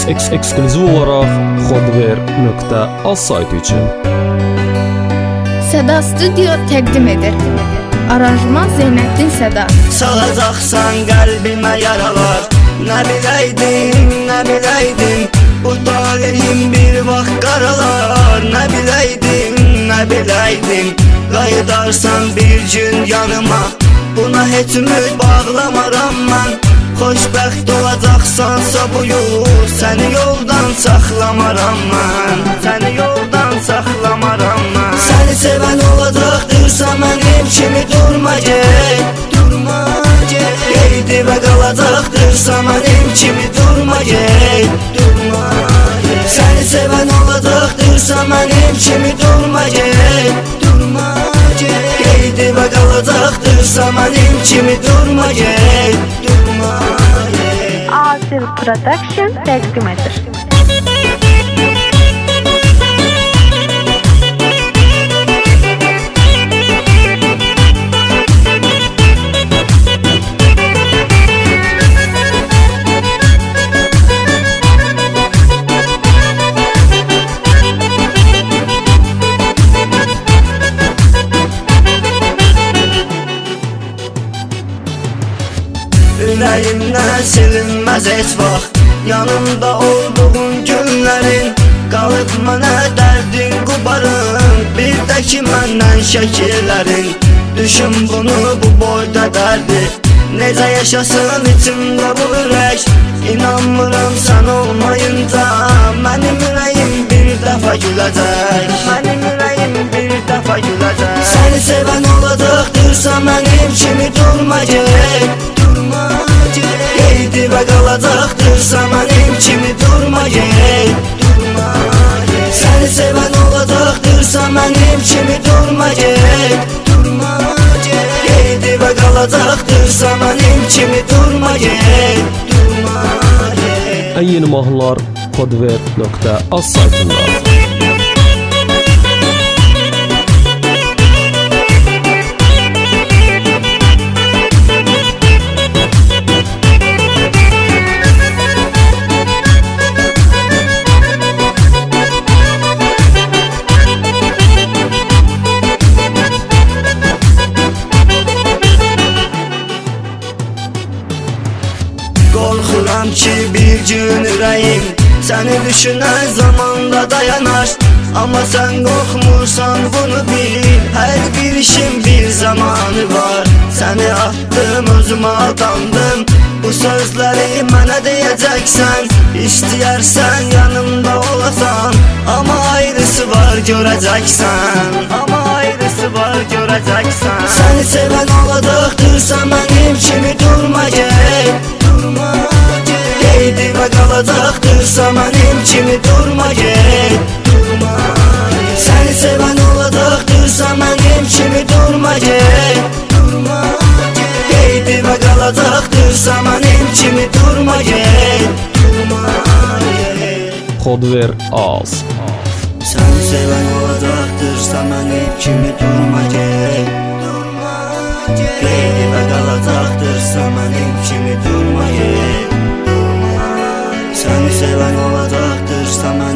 eksklüziv olaraq Xodver.az saytı üçün. Səda Studio təqdim edir. Aranjman Zeynəddin Səda. Salacaqsan qəlbimə yaralar. Nə biləydim bu talihim bir vaxt qaralar. Nə biləydim qayıdarsan bir gün yanıma. Buna heç ümid bağlamaram mən. Xoşbəxt olacaqsansa buyur, səni yoldan saxlamaram mən. Səni yoldan saxlamaram mən. Səni sevən olacaqdırsa mənim kimi durma get. Durma get. Qeydi və qalacaqdırsa mənim kimi durma get. Durma get. Səni sevən olacaqdırsa mənim kimi durma get. Durma get. Qeydi və qalacaqdırsa mənim kimi durma get. Durma get. Azir Production təqdim edir. Ürəyimdən silinməz heç vaxt yanımda olduğun günlərin. Qalıb mənə dərdin qubarın, bir də ki məndən şəkillərin. Düşün bunu bu boyda dərdi, necə yaşasın içimdə bu ürək. İnanmıram sən olmayınca mənim ürəyim bir dəfə güləcək. Mənim ürəyim bir dəfə güləcək. Səni sevən olacaqdırsa mənim kimi durma get. Durma get. Qeydi və qalacaqdırsa mənim kimi durma get. Durma get. Səni sevən olacaqdırsa mənim kimi durma get. Durma get. Qeydi və qalacaqdırsa mənim kimi durma get. Durma get. Ən yeni mahnılar Xodver.az saytında. Qorxuram ki bir gün ürəyim səni düşünən zamanda dayanar. Amma sən qorxmursan bunu bil, hər bir işin bir zamanı var. Səni atdım özümə adandım, bu sözləri mənə deyəcəksən. İstəyərsən yanımda olasan, amma ayrısı var görəcəksən. Amma ayrısı var görəcəksən. Səni sevən olacaqdırsa mənim kimi durma get. Durma get. Qeydi və qalacaqdırsa mənim kimi durma get. Durma get. Səni sevən olacaqdırsa mənim kimi durma get. Durma get. Qeydi və qalacaqdırsa mənim kimi durma get. Durma get. Xodver.az. Səni sevən olacaqdırsa mənim kimi durma get. Durma get. Qeydi və qalacaqdırsa mənim kimi durma get. Səni sevən olacaqdırsa mənim